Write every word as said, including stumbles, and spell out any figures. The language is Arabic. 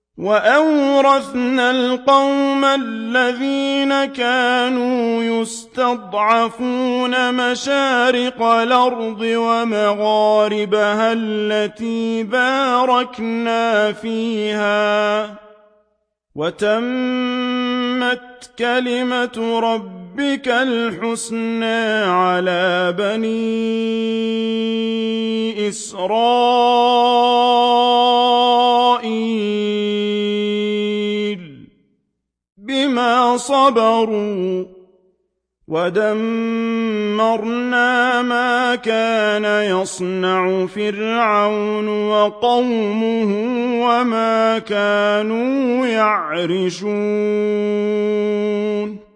وأورثنا القوم الذين كانوا يستضعفون مشارق الأرض ومغاربها التي باركنا فيها وتمت كلمة ربك الحسنى على بني إسرائيل بما صبروا ودمرنا ما كان يصنع فرعون وقومه وما كانوا يعرشون